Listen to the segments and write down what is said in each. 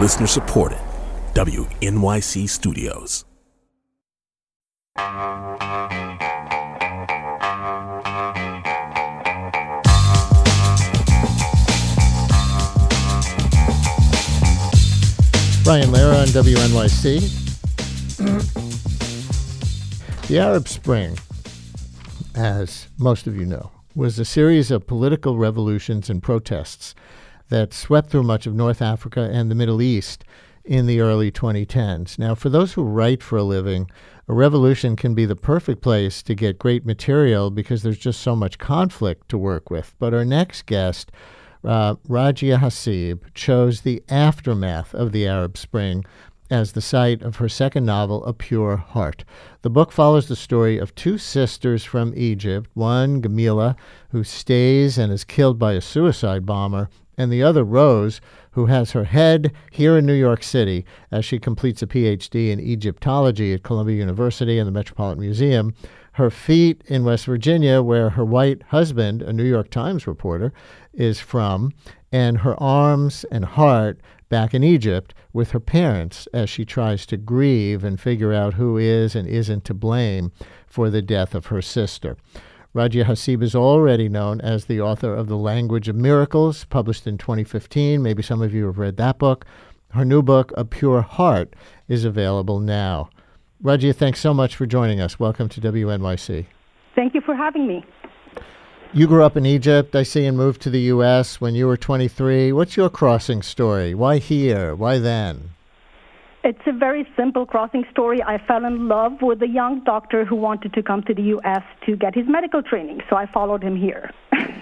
Listener supported. WNYC Studios. Brian Lehrer on WNYC. The Arab Spring, as most of you know, was a series of political revolutions and protests that swept through much of North Africa and the Middle East in the early 2010s. Now, for those who write for a living, a revolution can be the perfect place to get great material because there's just so much conflict to work with. But our next guest, Rajia Haseeb, chose the aftermath of the Arab Spring as the site of her second novel, A Pure Heart. The book follows the story of two sisters from Egypt, one, Gamila, who stays and is killed by a suicide bomber, and the other, Rose, who has her head here in New York City as she completes a PhD in Egyptology at Columbia University and the Metropolitan Museum, her feet in West Virginia, where her white husband, a New York Times reporter, is from, and her arms and heart back in Egypt with her parents as she tries to grieve and figure out who is and isn't to blame for the death of her sister. Rajia Haseeb is already known as the author of The Language of Miracles, published in 2015. Maybe some of you have read that book. Her new book, A Pure Heart, is available now. Rajia, thanks so much for joining us. Welcome to WNYC. Thank you for having me. You grew up in Egypt, I see, and moved to the U.S. when you were 23. What's your crossing story? Why here? Why then? It's a very simple crossing story. I fell in love with a young doctor who wanted to come to the U.S. to get his medical training, so I followed him here.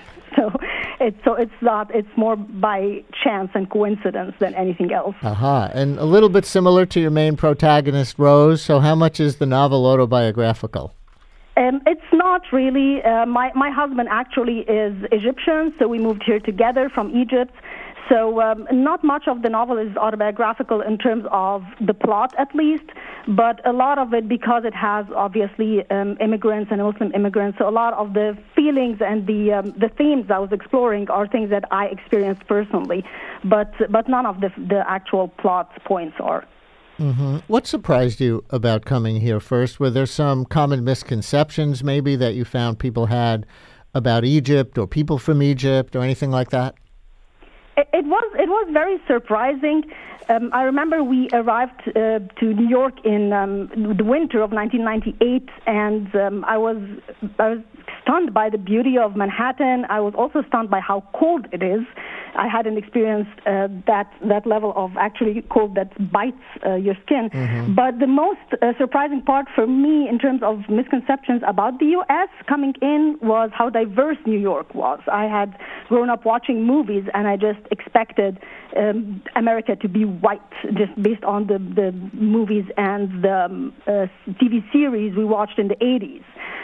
It's more by chance and coincidence than anything else. Aha. And a little bit similar to your main protagonist, Rose. So how much is the novel autobiographical? It's not really. My husband actually is Egyptian, so we moved here together from Egypt. So not much of the novel is autobiographical in terms of the plot, at least, but a lot of it, because it has obviously immigrants and Muslim immigrants, so a lot of the feelings and the themes I was exploring are things that I experienced personally, but none of the actual plot points are. Mm-hmm. What surprised you about coming here first? Were there some common misconceptions maybe that you found people had about Egypt or people from Egypt or anything like that? It was very surprising. I remember we arrived to New York in the winter of 1998, and I was stunned by the beauty of Manhattan. I was also stunned by how cold it is. I hadn't experienced that level of actually cold that bites your skin. Mm-hmm. But the most surprising part for me in terms of misconceptions about the U.S. coming in was how diverse New York was. I had grown up watching movies, and I just expected America to be white, just based on the movies and the TV series we watched in the 80s.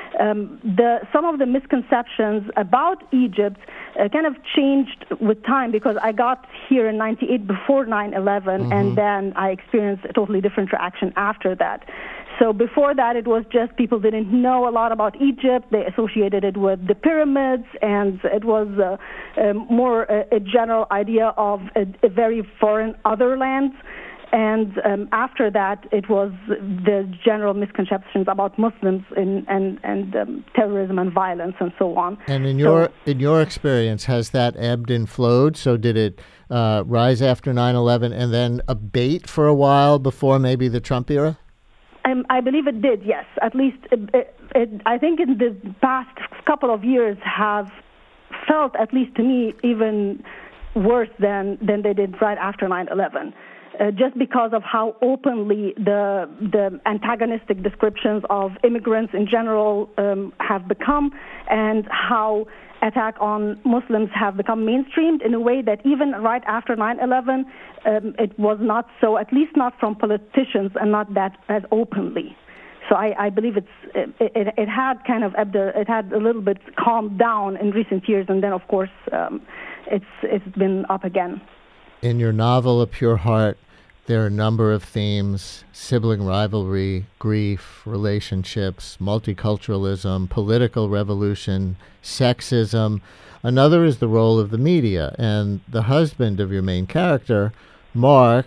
Some of the misconceptions about Egypt kind of changed with time, because I got here in 98 before 9/11, mm-hmm. and then I experienced a totally different reaction after that. So before that, it was just people didn't know a lot about Egypt. They associated it with the pyramids, and it was more a general idea of a very foreign other land. And after that, it was the general misconceptions about Muslims and terrorism and violence and so on. And in your experience, has that ebbed and flowed? So did it rise after 9/11 and then abate for a while before maybe the Trump era? I believe it did, yes. At least I think in the past couple of years have felt, at least to me, even worse than they did right after 9/11. Just because of how openly the antagonistic descriptions of immigrants in general have become, and how attack on Muslims have become mainstreamed in a way that even right after 9/11, it was not so, at least not from politicians, and not that as openly. So I believe it had kind of it had a little bit calmed down in recent years, and then of course it's been up again. In your novel, A Pure Heart, there are a number of themes: sibling rivalry, grief, relationships, multiculturalism, political revolution, sexism. Another is the role of the media. And the husband of your main character, Mark,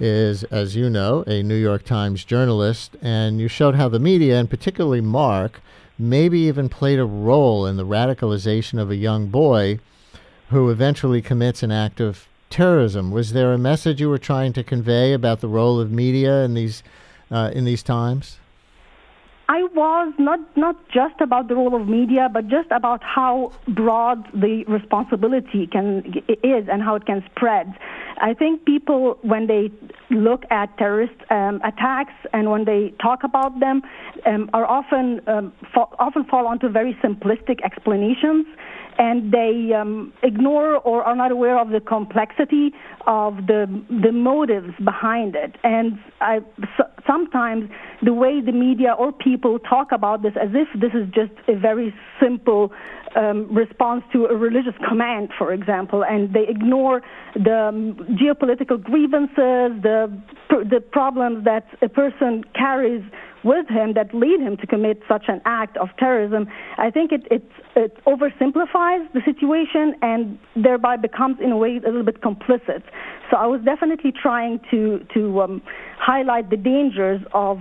is, as you know, a New York Times journalist, and you showed how the media, and particularly Mark, maybe even played a role in the radicalization of a young boy who eventually commits an act of terrorism. Was there a message you were trying to convey about the role of media in these times? I was not just about the role of media, but just about how broad the responsibility is and how it can spread. I think people, when they look at terrorist attacks and when they talk about them, are often fall onto very simplistic explanations, and they ignore or are not aware of the complexity of the motives behind it. And sometimes the way the media or people talk about this as if this is just a very simple response to a religious command, for example, and they ignore the geopolitical grievances, the problems that a person carries with him that lead him to commit such an act of terrorism. I think it oversimplifies the situation and thereby becomes, in a way, a little bit complicit. So I was definitely trying to highlight the dangers of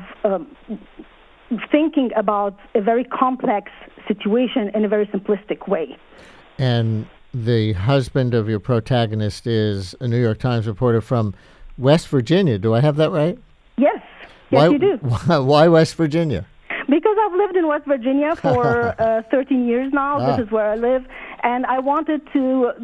thinking about a very complex situation in a very simplistic way. And the husband of your protagonist is a New York Times reporter from West Virginia. Do I have that right? Yes. Yes, you do. Why West Virginia? Because I've lived in West Virginia for 13 years now. This is where I live. And I wanted to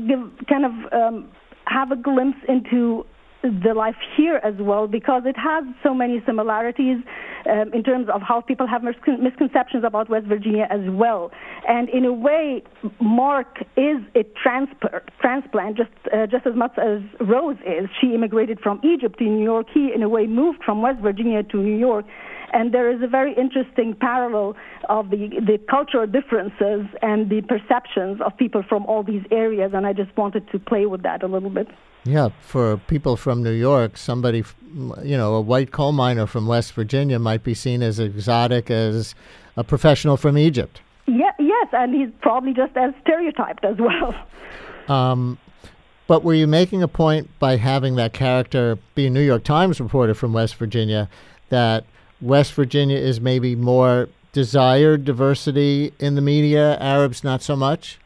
have a glimpse into the life here as well, because it has so many similarities in terms of how people have misconceptions about West Virginia as well. And in a way, Mark is a transplant just as much as Rose is. She immigrated from Egypt to New York. He, in a way, moved from West Virginia to New York. And there is a very interesting parallel of the cultural differences and the perceptions of people from all these areas, and I just wanted to play with that a little bit. Yeah, for people from New York, somebody, a white coal miner from West Virginia might be seen as exotic as a professional from Egypt. Yeah, yes, and he's probably just as stereotyped as well. But were you making a point by having that character be a New York Times reporter from West Virginia that West Virginia is maybe more desired diversity in the media, Arabs not so much?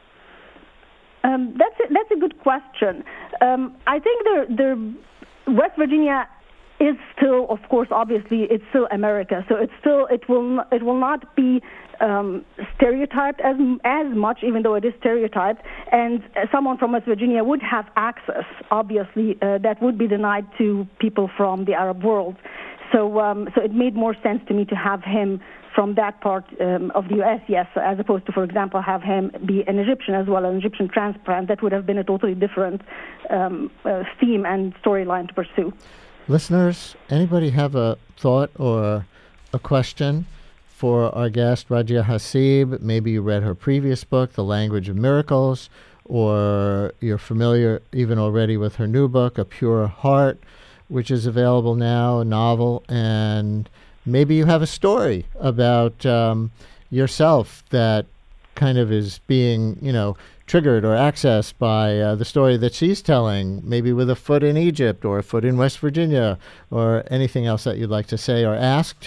That's a good question. I think West Virginia is still, of course, obviously, it's still America. So it will not be stereotyped as much, even though it is stereotyped. And someone from West Virginia would have access, obviously, that would be denied to people from the Arab world. So it made more sense to me to have him from that part of the U.S., yes, as opposed to, for example, have him be an Egyptian as well, an Egyptian transplant. That would have been a totally different theme and storyline to pursue. Listeners, anybody have a thought or a question for our guest, Rajia Haseeb? Maybe you read her previous book, The Language of Miracles, or you're familiar even already with her new book, A Pure Heart, which is available now, a novel, and maybe you have a story about yourself that kind of is being, triggered or accessed by the story that she's telling, maybe with a foot in Egypt or a foot in West Virginia, or anything else that you'd like to say or ask.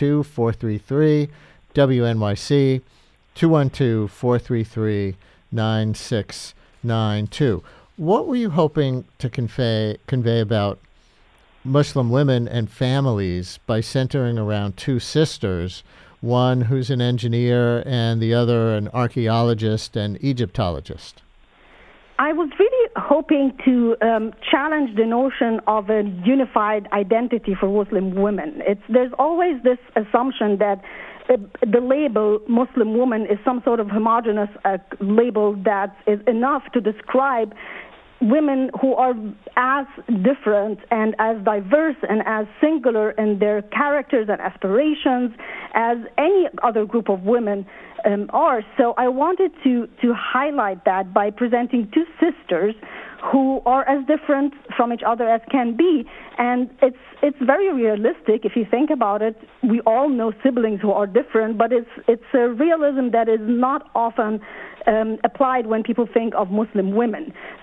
212-433-WNYC, 212-433-9692. What were you hoping to convey about Muslim women and families by centering around two sisters, one who's an engineer and the other an archaeologist and Egyptologist? I was really hoping to challenge the notion of a unified identity for Muslim women. There's always this assumption that the label Muslim woman is some sort of homogeneous label that is enough to describe women who are as different and as diverse and as singular in their characters and aspirations as any other group of women are. So I wanted to highlight that by presenting two sisters who are as different from each other as can be. And it's very realistic if you think about it. We all know siblings who are different, but it's a realism that is not often applied when people think of Muslim women. So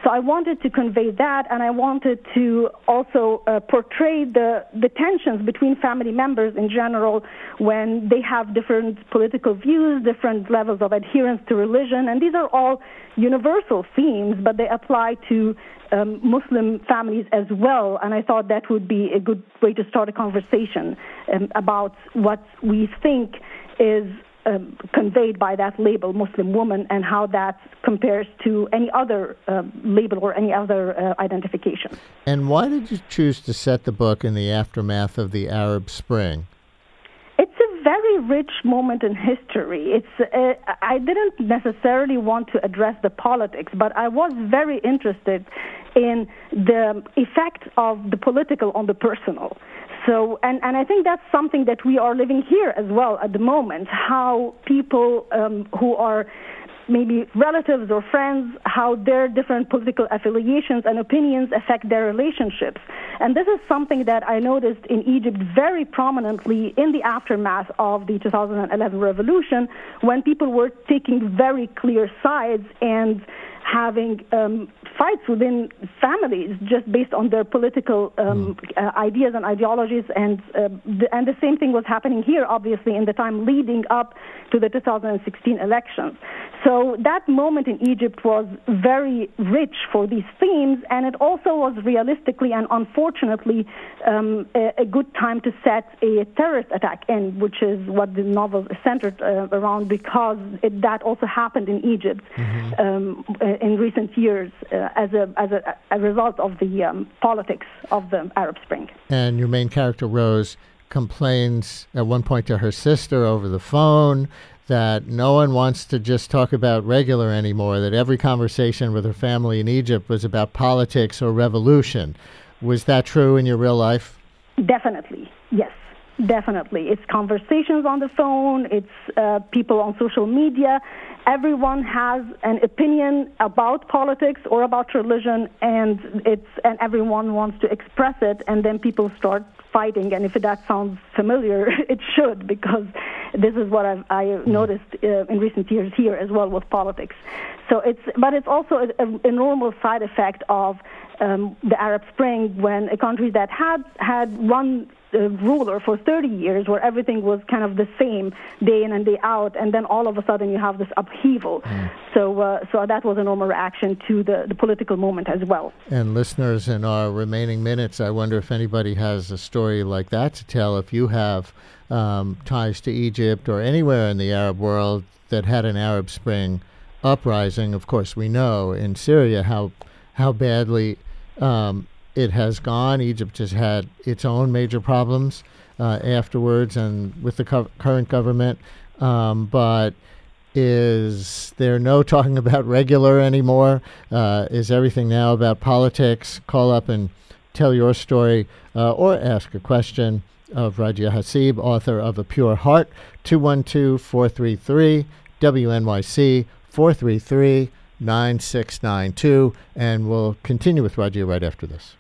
So I wanted to convey that, and I wanted to also portray the tensions between family members in general when they have different political views, different levels of adherence to religion, and these are all universal themes, but they apply to Muslim families as well, and I thought that would be a good way to start a conversation about what we think is conveyed by that label, Muslim woman, and how that compares to any other label or any other identification. And why did you choose to set the book in the aftermath of the Arab Spring? It's a very rich moment in history. I didn't necessarily want to address the politics, but I was very interested in the effect of the political on the personal. So, and I think that's something that we are living here as well at the moment, how people who are maybe relatives or friends, how their different political affiliations and opinions affect their relationships. And this is something that I noticed in Egypt very prominently in the aftermath of the 2011 revolution, when people were taking very clear sides and having fights within families just based on their political ideas and ideologies, and the same thing was happening here, obviously, in the time leading up to the 2016 elections. So that moment in Egypt was very rich for these themes, and it also was realistically and unfortunately a good time to set a terrorist attack in, which is what the novel is centered around, because that also happened in Egypt in recent years as a result of the politics of the Arab Spring. And your main character, Rose, complains at one point to her sister over the phone that no one wants to just talk about regular anymore, that every conversation with her family in Egypt was about politics or revolution. Was that true in your real life? Definitely, yes. Definitely. It's conversations on the phone, it's people on social media. Everyone has an opinion about politics or about religion, and everyone wants to express it, and then people start fighting. And if that sounds familiar, it should, because this is what I noticed in recent years here as well with politics. So but it's also a normal side effect of the Arab Spring, when a country that had one ruler for 30 years, where everything was kind of the same day in and day out, and then all of a sudden you have this upheaval. So that was a normal reaction to the political moment as well. And listeners, in our remaining minutes, I wonder if anybody has a story like that to tell. If you have ties to Egypt or anywhere in the Arab world that had an Arab Spring uprising, of course we know in Syria how badly it has gone. Egypt has had its own major problems afterwards and with the current government. But is there no talking about regular anymore? Is everything now about politics? Call up and tell your story or ask a question of Rajia Haseeb, author of A Pure Heart, 212-433-WNYC, 433-9692. And we'll continue with Rajia right after this.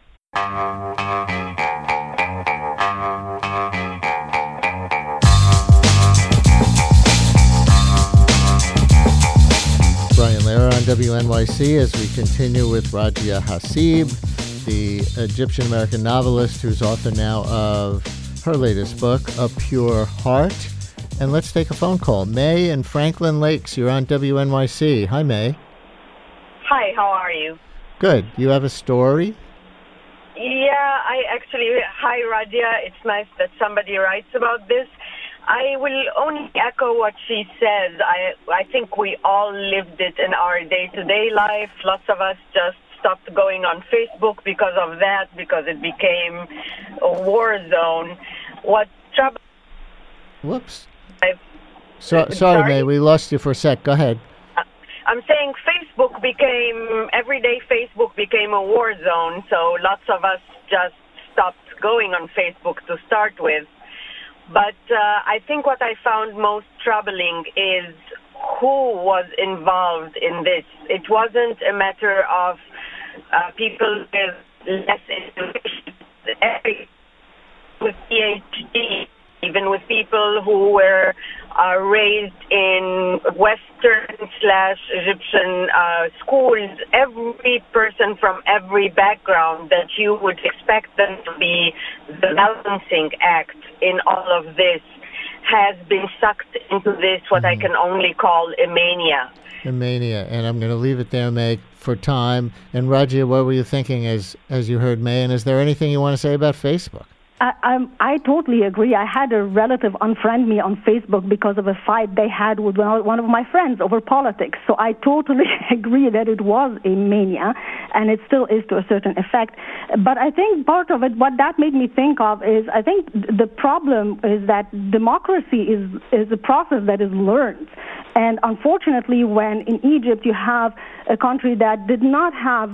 Brian Lehrer on WNYC as we continue with Rajia Haseeb, the Egyptian-American novelist who's author now of her latest book, A Pure Heart. And let's take a phone call. May in Franklin Lakes, you're on WNYC. Hi, May. Hi, how are you? Good. You have a story? Yeah, hi Rajia, it's nice that somebody writes about this. I will only echo what she said. I think we all lived it in our day-to-day life. Lots of us just stopped going on Facebook because of that, because it became a war zone. What trouble... Whoops. Sorry, May, we lost you for a sec. Go ahead. I'm saying everyday Facebook became a war zone, so lots of us just stopped going on Facebook to start with. But I think what I found most troubling is who was involved in this. It wasn't a matter of people with less information, with PhD, even with people who were are raised in Western/Egyptian schools, every person from every background that you would expect them to be the balancing act in all of this has been sucked into this, what I can only call a mania. A mania. And I'm going to leave it there, May, for time. And Rajia, what were you thinking as you heard May? And is there anything you want to say about Facebook? I totally agree. I had a relative unfriend me on Facebook because of a fight they had with one of my friends over politics. So I totally agree that it was a mania, and it still is to a certain effect. But I think part of it, what that made me think of is, I think the problem is that democracy is a process that is learned. And unfortunately, when in Egypt you have a country that did not have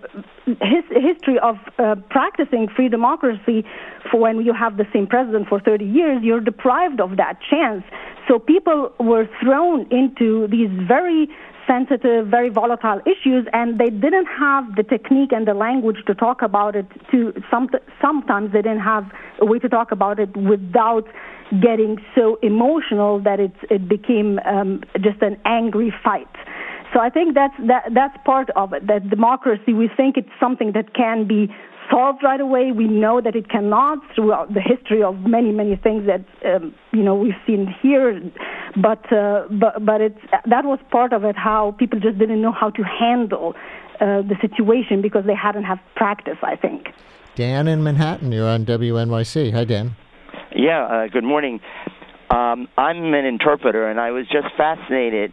history of practicing free democracy, for when you have the same president for 30 years, you're deprived of that chance. So people were thrown into these very sensitive, very volatile issues, and they didn't have the technique and the language to talk about it. Sometimes they didn't have a way to talk about it without getting so emotional that it became just an angry fight. So I think that's part of it, that democracy, we think it's something that can be solved right away. We know that it cannot throughout the history of many, many things that we've seen here. But that was part of it, how people just didn't know how to handle the situation because they hadn't had practice, I think. Dan in Manhattan, you're on WNYC. Hi, Dan. Yeah, good morning. I'm an interpreter, and I was just fascinated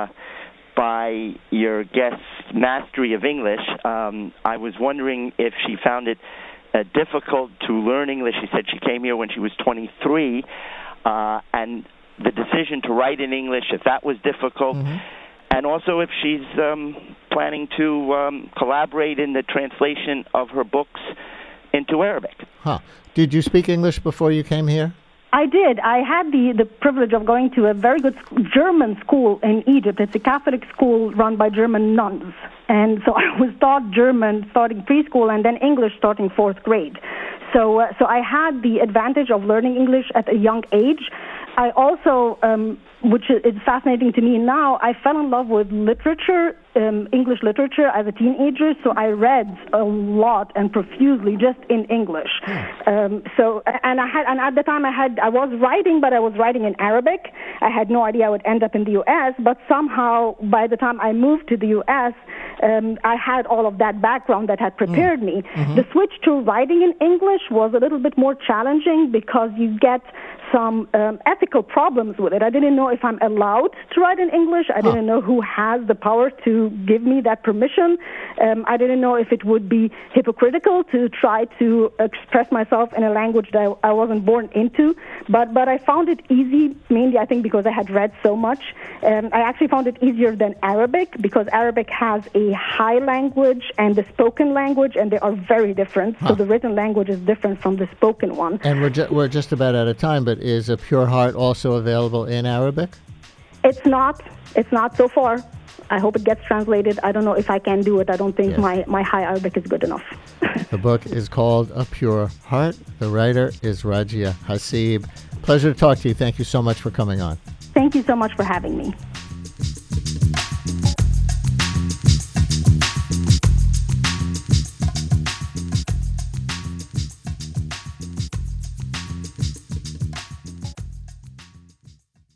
by your guest's mastery of English. I was wondering if she found it difficult to learn English. She said she came here when she was 23, and the decision to write in English, if that was difficult, and also if she's planning to collaborate in the translation of her books into Arabic. Huh. Did you speak English before you came here? I did. I had the privilege of going to a very good German school in Egypt. It's a Catholic school run by German nuns. And so I was taught German starting preschool and then English starting 4th grade. So I had the advantage of learning English at a young age. I also, which is fascinating to me now, I fell in love with literature, English literature as a teenager, so I read a lot and profusely just in English. And at the time I was writing, but I was writing in Arabic. I had no idea I would end up in the U.S., but somehow by the time I moved to the U.S., I had all of that background that had prepared me. The switch to writing in English was a little bit more challenging because you get some ethical problems with it. I didn't know if I'm allowed to write in English. I didn't know who has the power to give me that permission. I didn't know if it would be hypocritical to try to express myself in a language that I wasn't born into. But I found it easy, mainly I think because I had read so much. I actually found it easier than Arabic because Arabic has a high language and the spoken language, and they are very different. So the written language is different from the spoken one. And we're just about out of time, but is A Pure Heart also available in Arabic? It's not so far. I hope it gets translated. I don't know if I can do it. I don't think my high Arabic is good enough. The book is called A Pure Heart. The writer is Rajia Haseeb. Pleasure to talk to you. Thank you so much for coming on. Thank you so much for having me.